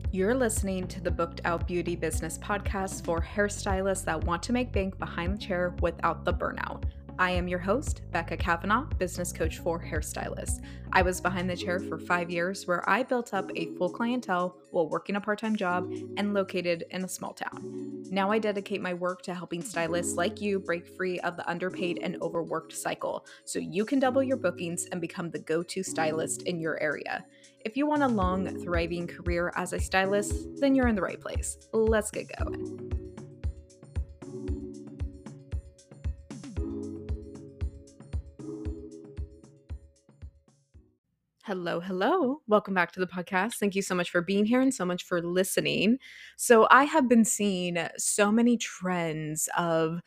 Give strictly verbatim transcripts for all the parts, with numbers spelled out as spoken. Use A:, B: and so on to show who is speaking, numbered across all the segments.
A: You're listening to the Booked Out Beauty Business podcast for hairstylists that want to make bank behind the chair without the burnout. I am your host, Becca Kavanaugh, business coach for hairstylists. I was behind the chair for five years where I built up a full clientele while working a part-time job and located in a small town. Now I dedicate my work to helping stylists like you break free of the underpaid and overworked cycle so you can double your bookings and become the go-to stylist in your area. If you want a long, thriving career as a stylist, then you're in the right place. Let's get going. Hello, hello. Welcome back to the podcast. Thank you so much for being here and so much for listening. So, I have been seeing so many trends of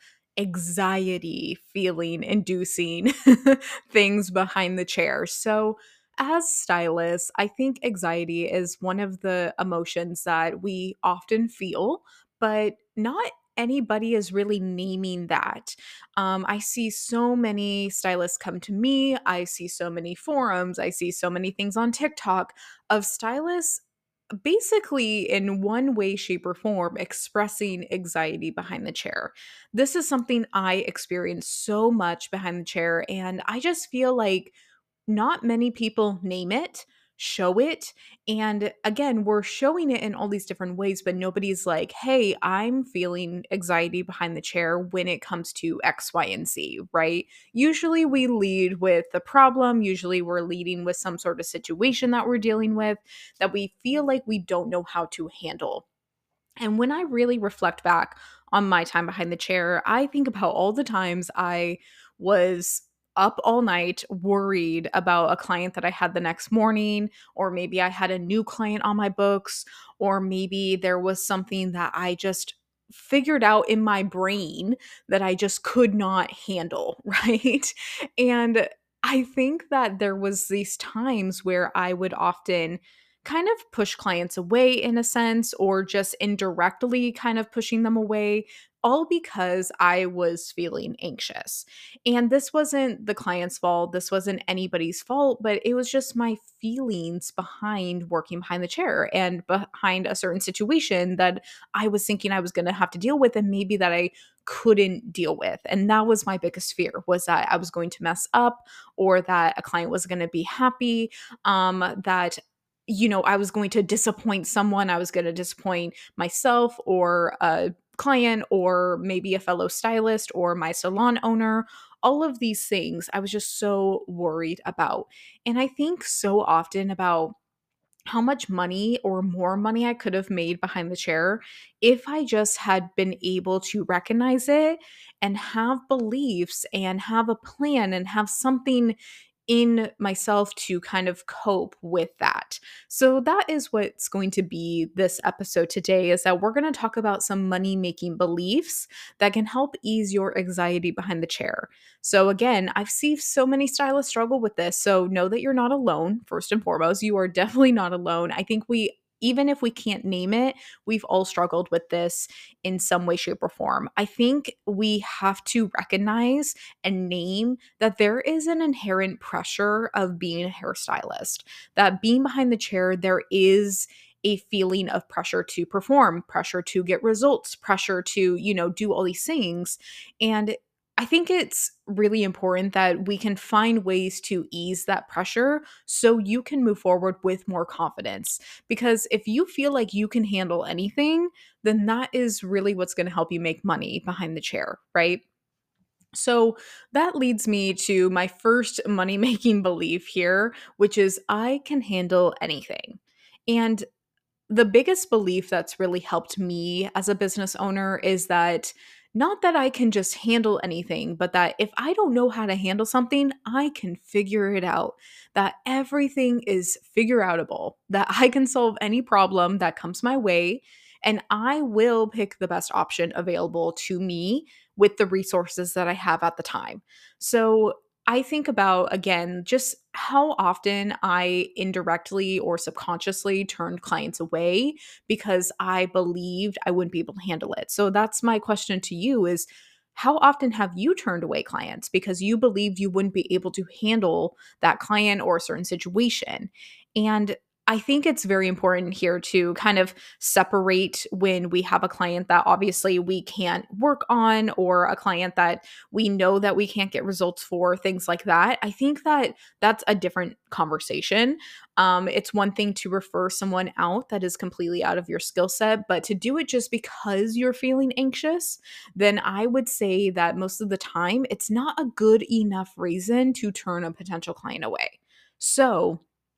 A: anxiety feeling inducing things behind the chair. So, as stylists, I think anxiety is one of the emotions that we often feel, but not anybody is really naming that. Um, I see so many stylists come to me. I see so many forums. I see so many things on TikTok of stylists basically in one way, shape, or form expressing anxiety behind the chair. This is something I experience so much behind the chair, and I just feel like not many people name it, show it, and again, we're showing it in all these different ways, but nobody's like, "Hey, I'm feeling anxiety behind the chair when it comes to X, Y, and Z," right? Usually we lead with the problem, usually we're leading with some sort of situation that we're dealing with that we feel like we don't know how to handle. And when I really reflect back on my time behind the chair, I think about all the times I was up all night worried about a client that I had the next morning, or maybe I had a new client on my books, or maybe there was something that I just figured out in my brain that I just could not handle, right? And I think that there was these times where I would often kind of push clients away in a sense, or just indirectly kind of pushing them away, all because I was feeling anxious. And this wasn't the client's fault. This wasn't anybody's fault, but it was just my feelings behind working behind the chair and behind a certain situation that I was thinking I was going to have to deal with, and maybe that I couldn't deal with. And that was my biggest fear, was that I was going to mess up, or that a client was going to be happy, um, that you know, I was going to disappoint someone. I was going to disappoint myself, or a client, or maybe a fellow stylist, or my salon owner. All of these things I was just so worried about. And I think so often about how much money or more money I could have made behind the chair if I just had been able to recognize it and have beliefs and have a plan and have something in myself to kind of cope with that. So that is what's going to be this episode today, is that we're going to talk about some money making beliefs that can help ease your anxiety behind the chair. So again, I've seen so many stylists struggle with this. So know that you're not alone. First and foremost, you are definitely not alone. I think we even if we can't name it, we've all struggled with this in some way, shape, or form. I think we have to recognize and name that there is an inherent pressure of being a hairstylist, that being behind the chair, there is a feeling of pressure to perform, pressure to get results, pressure to, you know, do all these things. And I think it's really important that we can find ways to ease that pressure so you can move forward with more confidence. Because if you feel like you can handle anything, then that is really what's going to help you make money behind the chair, right? So that leads me to my first money making belief here, which is I can handle anything. And the biggest belief that's really helped me as a business owner is that not that I can just handle anything, but that if I don't know how to handle something, I can figure it out. That everything is figure outable, that I can solve any problem that comes my way, and I will pick the best option available to me with the resources that I have at the time. So I think about, again, just how often I indirectly or subconsciously turned clients away because I believed I wouldn't be able to handle it. So that's my question to you, is how often have you turned away clients because you believed you wouldn't be able to handle that client or a certain situation? And I think it's very important here to kind of separate when we have a client that obviously we can't work on, or a client that we know that we can't get results for, things like that. I think that that's a different conversation. Um, it's one thing to refer someone out that is completely out of your skill set, but to do it just because you're feeling anxious, then I would say that most of the time it's not a good enough reason to turn a potential client away. So,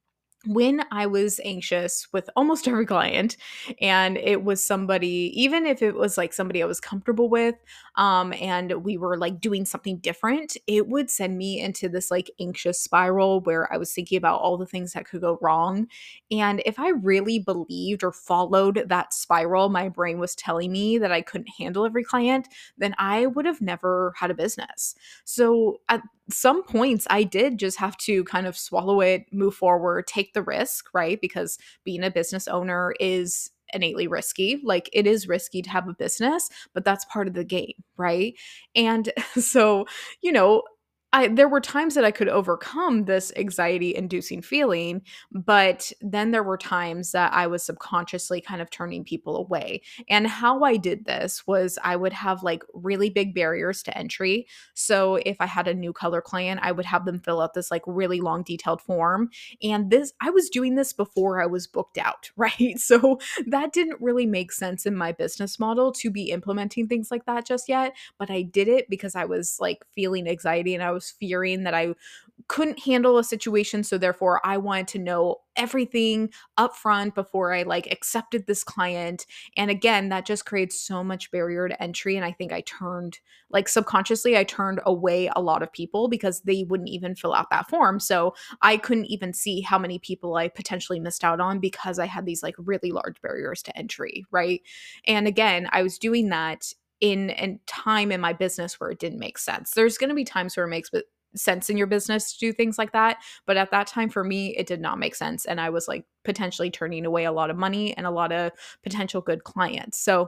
A: when I was anxious with almost every client, and it was somebody, even if it was like somebody I was comfortable with, um, and we were like doing something different, it would send me into this like anxious spiral where I was thinking about all the things that could go wrong. And if I really believed or followed that spiral, my brain was telling me that I couldn't handle every client, then I would have never had a business. So at some points I did just have to kind of swallow it, move forward, take the risk, right? Because being a business owner is innately risky. Like, it is risky to have a business, but that's part of the game, right? And so, you know, I, there were times that I could overcome this anxiety inducing feeling, but then there were times that I was subconsciously kind of turning people away. And how I did this was I would have like really big barriers to entry. So if I had a new color client, I would have them fill out this like really long detailed form. And this, I was doing this before I was booked out, right? So that didn't really make sense in my business model to be implementing things like that just yet. But I did it because I was like feeling anxiety, and I was fearing that I couldn't handle a situation. So therefore, I wanted to know everything up front before I like accepted this client. And again, that just creates so much barrier to entry. And I think I turned, like, subconsciously, I turned away a lot of people because they wouldn't even fill out that form. So I couldn't even see how many people I potentially missed out on because I had these like really large barriers to entry, right? And again, I was doing that in a time in my business where it didn't make sense. There's going to be times where it makes sense in your business to do things like that, but at that time for me it did not make sense, and I was like potentially turning away a lot of money and a lot of potential good clients. So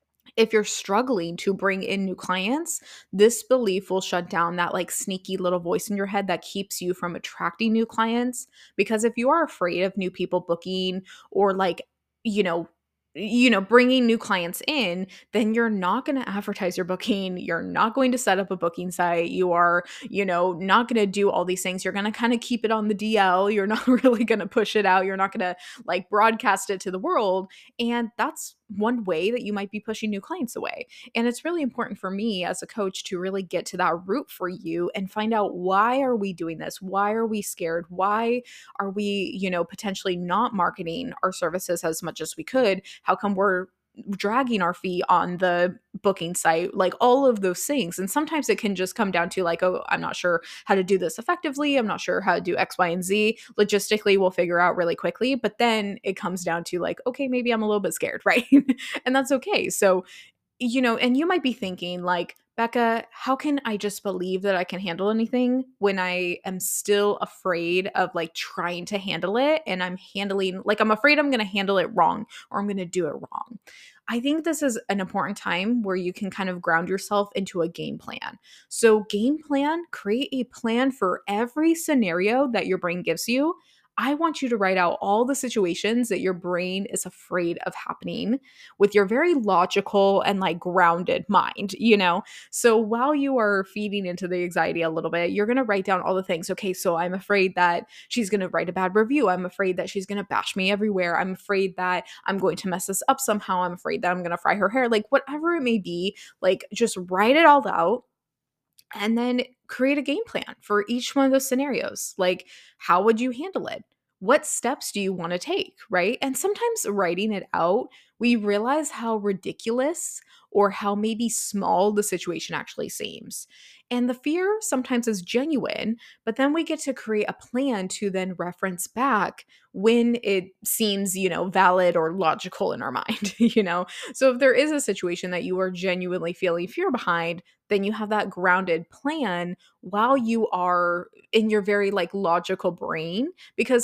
A: if you're struggling to bring in new clients, this belief will shut down that like sneaky little voice in your head that keeps you from attracting new clients. Because if you are afraid of new people booking, or like, you know, you know, bringing new clients in, then you're not going to advertise your booking. You're not going to set up a booking site. You are, you know, not going to do all these things. You're going to kind of keep it on the D L. You're not really going to push it out. You're not going to like broadcast it to the world. And that's one way that you might be pushing new clients away. And it's really important for me as a coach to really get to that root for you and find out, why are we doing this? Why are we scared? Why are we, you know, potentially not marketing our services as much as we could? How come we're dragging our feet on the booking site? Like, all of those things. And sometimes it can just come down to like, oh, I'm not sure how to do this effectively. I'm not sure how to do X, Y, and Z. Logistically, we'll figure out really quickly. But then it comes down to like, okay, maybe I'm a little bit scared, right? And that's okay. So, you know, and you might be thinking like, Becca, how can I just believe that I can handle anything when I am still afraid of like trying to handle it, and I'm handling, like, I'm afraid I'm going to handle it wrong, or I'm going to do it wrong. I think this is an important time where you can kind of ground yourself into a game plan. So, game plan, create a plan for every scenario that your brain gives you. I want you to write out all the situations that your brain is afraid of happening with your very logical and like grounded mind, you know? So while you are feeding into the anxiety a little bit, you're going to write down all the things. Okay, so I'm afraid that she's going to write a bad review. I'm afraid that she's going to bash me everywhere. I'm afraid that I'm going to mess this up somehow. I'm afraid that I'm going to fry her hair. Like, whatever it may be, like, just write it all out and then create a game plan for each one of those scenarios. Like, how would you handle it? What steps do you want to take, right? And sometimes writing it out, we realize how ridiculous or how maybe small the situation actually seems. And the fear sometimes is genuine, but then we get to create a plan to then reference back when it seems, you know, valid or logical in our mind, you know? So if there is a situation that you are genuinely feeling fear behind, then you have that grounded plan while you are in your very like logical brain. Because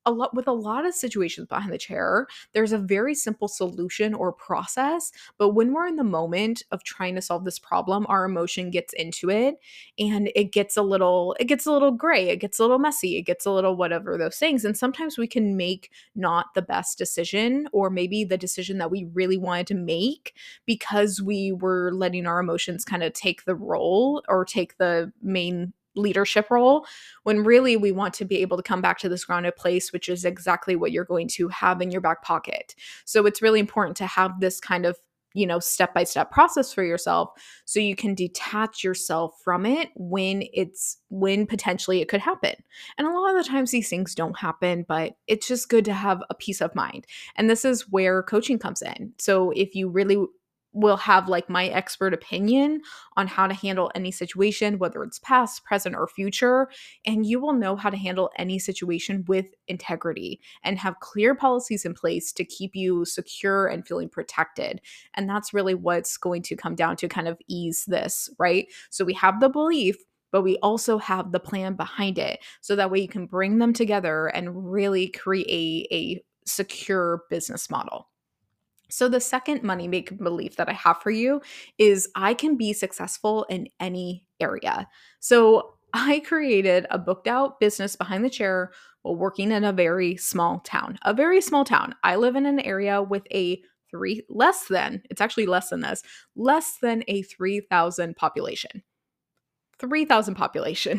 A: a lot with a lot of situations behind the chair, there's a very simple solution or process, but when we're in the moment of trying to solve this problem, our emotion gets into it and it gets a little it gets a little gray, it gets a little messy, it gets a little whatever those things. And sometimes we can make not the best decision or maybe the decision that we really wanted to make because we were letting our emotions kind of take the role or take the main leadership role when really we want to be able to come back to this grounded place, which is exactly what you're going to have in your back pocket. So it's really important to have this kind of, you know, step by step process for yourself so you can detach yourself from it when it's when potentially it could happen. And a lot of the times these things don't happen, but it's just good to have a peace of mind. And this is where coaching comes in. So if you really will have like my expert opinion on how to handle any situation, whether it's past, present, or future, and you will know how to handle any situation with integrity and have clear policies in place to keep you secure and feeling protected. And that's really what's going to come down to kind of ease this, right? So we have the belief, but we also have the plan behind it. So that way you can bring them together and really create a secure business model. So, the second money making belief that I have for you is I can be successful in any area. So, I created a booked out business behind the chair while working in a very small town. A very small town. I live in an area with a three, less than, it's actually less than this, less than a three thousand population. three thousand population.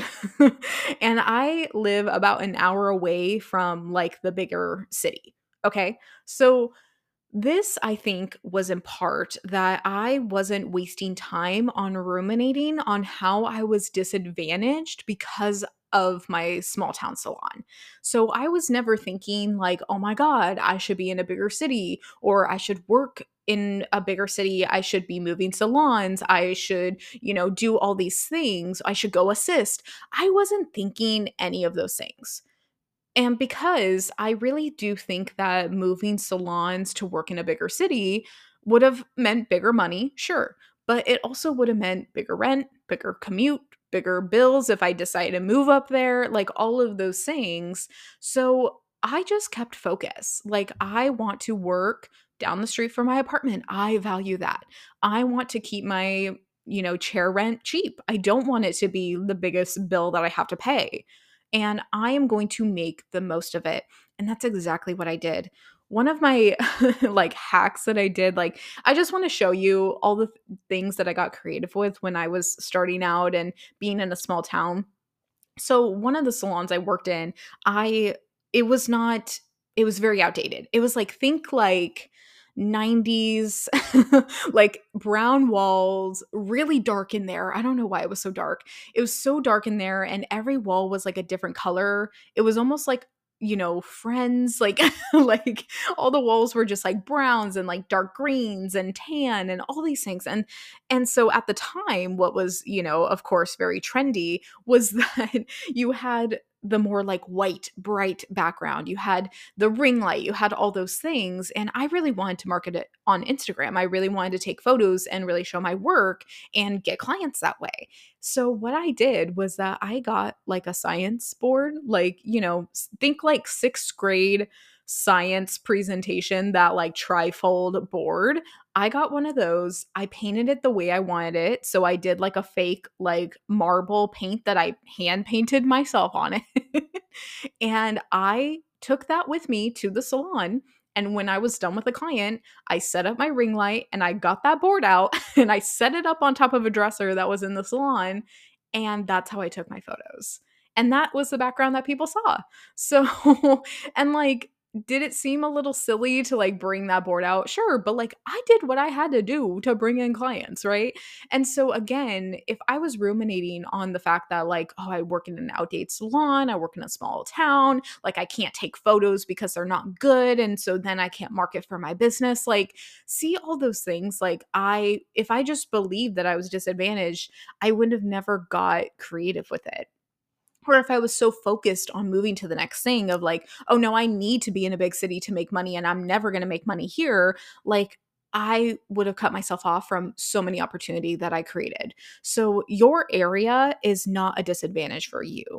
A: And I live about an hour away from like the bigger city. Okay. So, this, I think, was in part that I wasn't wasting time on ruminating on how I was disadvantaged because of my small town salon. So I was never thinking, like, oh my God, I should be in a bigger city or I should work in a bigger city. I should be moving salons. I should, you know, do all these things. I should go assist. I wasn't thinking any of those things. And because I really do think that moving salons to work in a bigger city would have meant bigger money, sure, but it also would have meant bigger rent, bigger commute, bigger bills if I decide to move up there, like all of those things. So I just kept focus. Like, I want to work down the street from my apartment. I value that. I want to keep my, you know, chair rent cheap. I don't want it to be the biggest bill that I have to pay, and I am going to make the most of it. And that's exactly what I did. One of my like hacks that I did, like I just want to show you all the th- things that I got creative with when I was starting out and being in a small town. So one of the salons I worked in, I it was not it was very outdated. It was like think like nineties like brown walls, really dark in there. I don't know why it was so dark. It was so dark in there and every wall was like a different color. It was almost like, you know, Friends, like like all the walls were just like browns and like dark greens and tan and all these things. And and so at the time what was, you know, of course very trendy was that you had the more like white, bright background. You had the ring light, you had all those things. And I really wanted to market it on Instagram. I really wanted to take photos and really show my work and get clients that way. So what I did was that I got like a science board, like, you know, s- think like sixth grade science presentation, that like trifold board. I got one of those. I painted it the way I wanted it. So I did like a fake like marble paint that I hand painted myself on it. And I took that with me to the salon. And when I was done with the client, I set up my ring light and I got that board out and I set it up on top of a dresser that was in the salon. And that's how I took my photos. And that was the background that people saw. So, and like, did it seem a little silly to like bring that board out? Sure, but like I did what I had to do to bring in clients, right? And so again, if I was ruminating on the fact that like, oh, I work in an outdated salon, I work in a small town, like I can't take photos because they're not good, and so then I can't market for my business, like see all those things, like I if I just believed that I was disadvantaged, I would have never got creative with it. Or if I was so focused on moving to the next thing of like, oh no, I need to be in a big city to make money and I'm never going to make money here, like I would have cut myself off from so many opportunity that I created. So your area is not a disadvantage for you.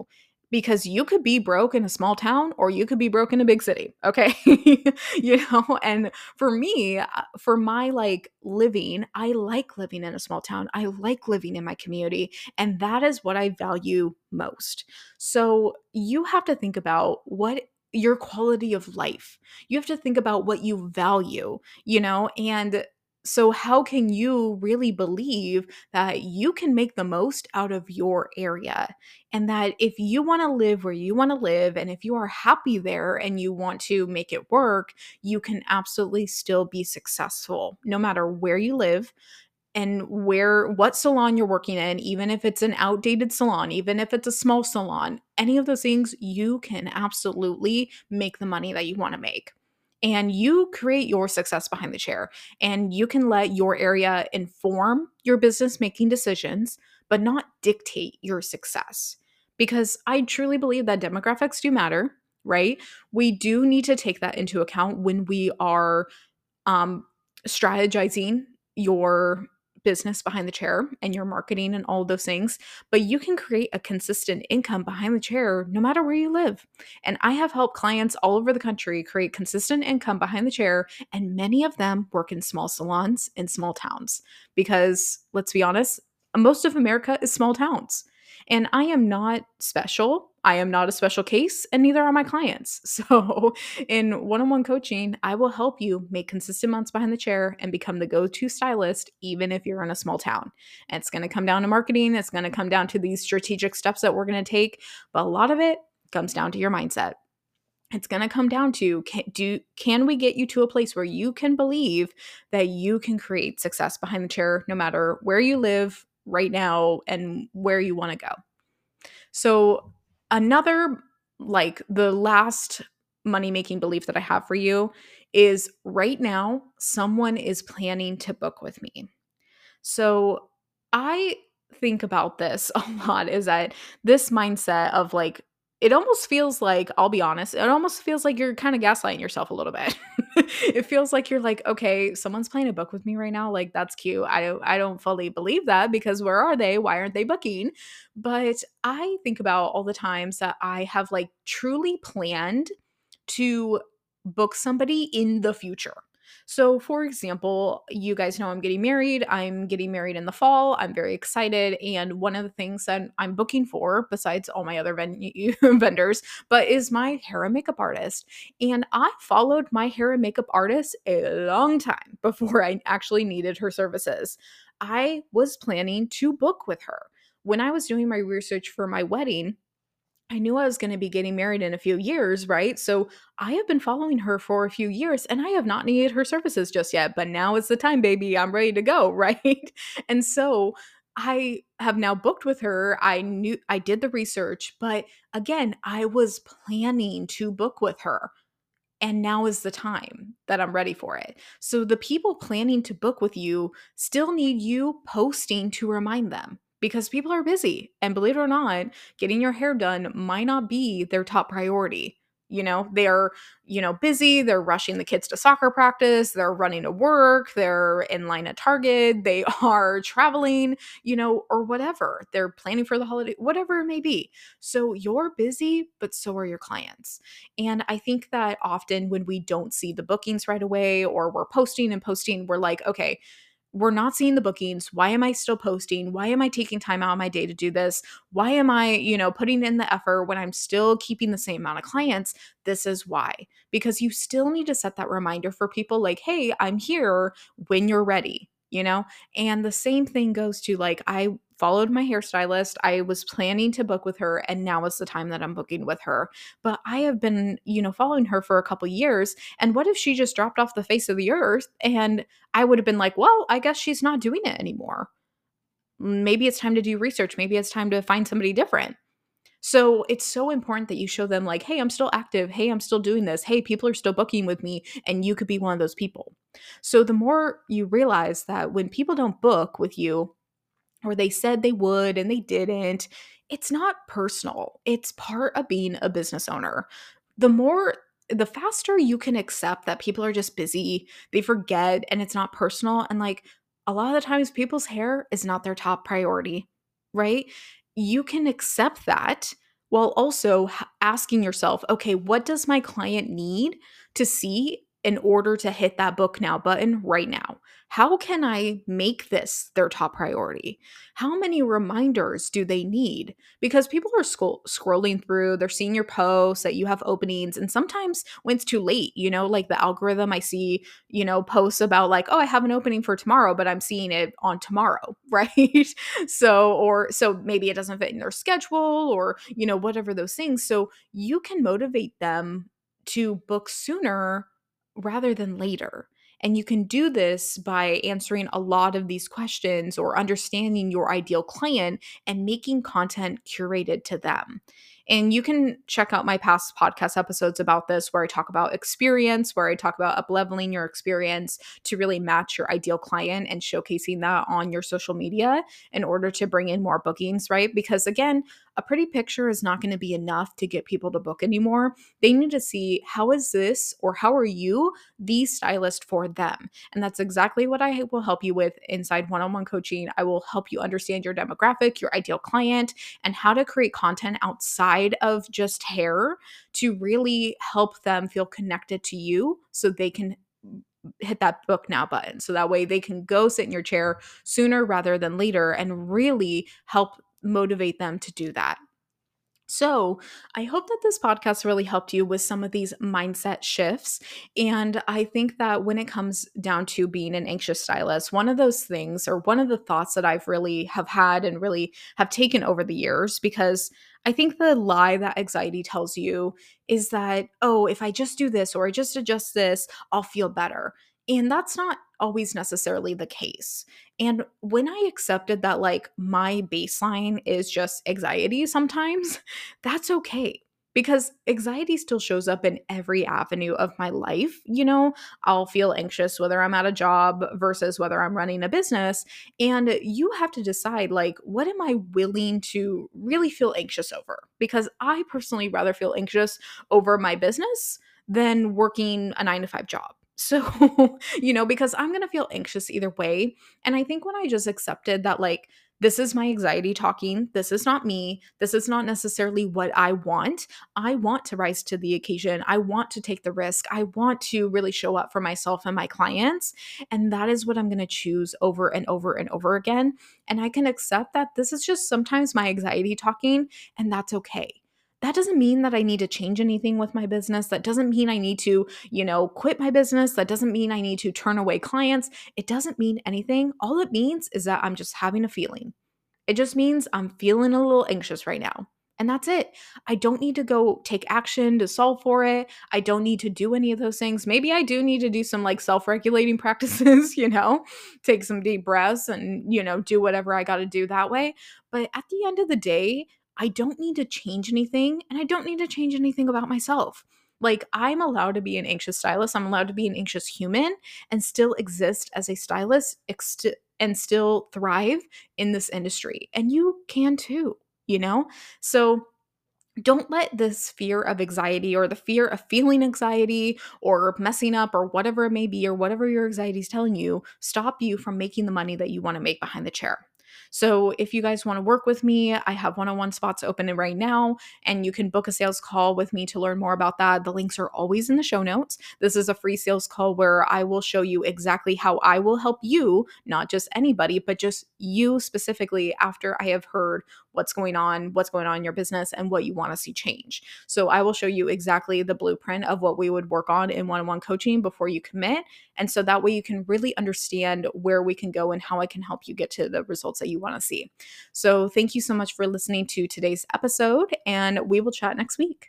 A: because you could be broke in a small town or you could be broke in a big city, okay? You know, and for me, uh, for my like living, I like living in a small town. I like living in my community, and that is what I value most. So, you have to think about what your quality of life. You have to think about what you value, you know, and so how can you really believe that you can make the most out of your area? And that if you want to live where you want to live, and if you are happy there and you want to make it work, you can absolutely still be successful no matter where you live and where what salon you're working in, even if it's an outdated salon, even if it's a small salon, any of those things, you can absolutely make the money that you want to make. And you create your success behind the chair, and you can let your area inform your business making decisions, but not dictate your success. Because I truly believe that demographics do matter, right? We do need to take that into account when we are um, strategizing your business behind the chair and your marketing and all of those things, but you can create a consistent income behind the chair no matter where you live. And I have helped clients all over the country create consistent income behind the chair, and many of them work in small salons in small towns because let's be honest, most of America is small towns. And I am not special. I am not a special case, and neither are my clients. So, in one on one coaching, I will help you make consistent months behind the chair and become the go to stylist, even if you're in a small town. And it's going to come down to marketing, it's going to come down to these strategic steps that we're going to take, but a lot of it comes down to your mindset. It's going to come down to can, do can we get you to a place where you can believe that you can create success behind the chair no matter where you live right now and where you want to go. So, another, like the last money making belief that I have for you is right now, someone is planning to book with me. So, I think about this a lot is that this mindset of like, it almost feels like, I'll be honest, it almost feels like you're kind of gaslighting yourself a little bit. It feels like you're like, okay, someone's playing a book with me right now. Like that's cute. I don't I don't fully believe that because where are they? Why aren't they booking? But I think about all the times that I have like truly planned to book somebody in the future. So, for example, you guys know I'm getting married. I'm getting married in the fall. I'm very excited. And one of the things that I'm booking for, besides all my other ven- vendors, but is my hair and makeup artist. And I followed my hair and makeup artist a long time before I actually needed her services. I was planning to book with her. When I was doing my research for my wedding, I knew I was going to be getting married in a few years, right? So I have been following her for a few years and I have not needed her services just yet, but now is the time, baby. I'm ready to go, right? And so I have now booked with her. I knew I did the research, but again, I was planning to book with her. And now is the time that I'm ready for it. So the people planning to book with you still need you posting to remind them because people are busy. And believe it or not, getting your hair done might not be their top priority. You know, they're, you know, busy, they're rushing the kids to soccer practice, they're running to work, they're in line at Target, they are traveling, you know, or whatever. They're planning for the holiday, whatever it may be. So you're busy, but so are your clients. And I think that often when we don't see the bookings right away or we're posting and posting, we're like, okay, we're not seeing the bookings. Why am I still posting? Why am I taking time out of my day to do this? Why am I, you know, putting in the effort when I'm still keeping the same amount of clients? This is why. Because you still need to set that reminder for people like, hey, I'm here when you're ready, you know? And the same thing goes to like, I followed my hairstylist. I was planning to book with her, and now is the time that I'm booking with her. But I have been, you know, following her for a couple years. And what if she just dropped off the face of the earth and I would have been like, well, I guess she's not doing it anymore. Maybe it's time to do research. Maybe it's time to find somebody different. So it's so important that you show them, like, hey, I'm still active. Hey, I'm still doing this. Hey, people are still booking with me. And you could be one of those people. So the more you realize that when people don't book with you, or they said they would and they didn't, it's not personal. It's part of being a business owner. The more the faster you can accept that people are just busy, they forget and it's not personal, and like a lot of the times people's hair is not their top priority, right? You can accept that while also h- asking yourself, okay, what does my client need to see in order to hit that book now button right now? How can I make this their top priority? How many reminders do they need? Because people are scroll- scrolling through, they're seeing your posts that you have openings, and sometimes when it's too late, you know, like the algorithm, I see, you know, posts about like, oh, I have an opening for tomorrow, but I'm seeing it on tomorrow, right? So, or so maybe it doesn't fit in their schedule or, you know, whatever those things. So you can motivate them to book sooner rather than later. And you can do this by answering a lot of these questions or understanding your ideal client and making content curated to them. And you can check out my past podcast episodes about this, where I talk about experience, where I talk about up leveling your experience to really match your ideal client and showcasing that on your social media in order to bring in more bookings, right? Because again, a pretty picture is not going to be enough to get people to book anymore. They need to see, how is this or how are you the stylist for them? And that's exactly what I will help you with inside one on one coaching. I will help you understand your demographic, your ideal client, and how to create content outside of just hair to really help them feel connected to you so they can hit that book now button. So that way they can go sit in your chair sooner rather than later and really help motivate them to do that. So, I hope that this podcast really helped you with some of these mindset shifts. And I think that when it comes down to being an anxious stylist, one of those things or one of the thoughts that I've really have had and really have taken over the years, because I think the lie that anxiety tells you is that, oh, if I just do this or I just adjust this, I'll feel better. And that's not always necessarily the case. And when I accepted that, like, my baseline is just anxiety sometimes, that's okay, because anxiety still shows up in every avenue of my life. You know, I'll feel anxious whether I'm at a job versus whether I'm running a business. And you have to decide, like, what am I willing to really feel anxious over? Because I personally rather feel anxious over my business than working a nine to five job. So, you know, because I'm going to feel anxious either way. And I think when I just accepted that, like, this is my anxiety talking. This is not me. This is not necessarily what I want. I want to rise to the occasion. I want to take the risk. I want to really show up for myself and my clients. And that is what I'm going to choose over and over and over again. And I can accept that this is just sometimes my anxiety talking, and that's okay. That doesn't mean that I need to change anything with my business. That doesn't mean I need to, you know, quit my business. That doesn't mean I need to turn away clients. It doesn't mean anything. All it means is that I'm just having a feeling. It just means I'm feeling a little anxious right now. And that's it. I don't need to go take action to solve for it. I don't need to do any of those things. Maybe I do need to do some like self regulating practices, you know, take some deep breaths and, you know, do whatever I got to do that way. But at the end of the day, I don't need to change anything, and I don't need to change anything about myself. Like, I'm allowed to be an anxious stylist. I'm allowed to be an anxious human and still exist as a stylist ex- and still thrive in this industry. And you can too, you know? So don't let this fear of anxiety or the fear of feeling anxiety or messing up or whatever it may be or whatever your anxiety is telling you stop you from making the money that you want to make behind the chair. So, if you guys want to work with me, I have one on one spots open right now, and you can book a sales call with me to learn more about that. The links are always in the show notes. This is a free sales call where I will show you exactly how I will help you, not just anybody, but just you specifically after I have heard what's going on, what's going on in your business, and what you want to see change. So I will show you exactly the blueprint of what we would work on in one-on-one coaching before you commit. And so that way you can really understand where we can go and how I can help you get to the results that you want to see. So thank you so much for listening to today's episode, and we will chat next week.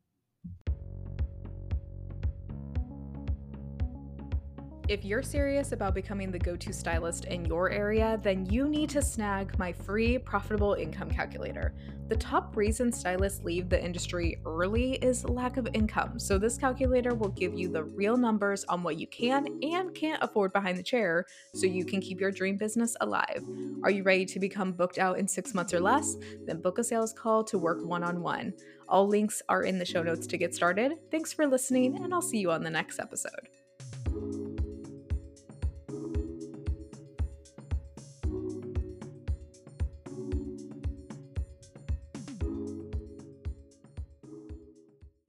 A: If you're serious about becoming the go-to stylist in your area, then you need to snag my free profitable income calculator. The top reason stylists leave the industry early is lack of income. So this calculator will give you the real numbers on what you can and can't afford behind the chair so you can keep your dream business alive. Are you ready to become booked out in six months or less? Then book a sales call to work one-on-one. All links are in the show notes to get started. Thanks for listening, and I'll see you on the next episode.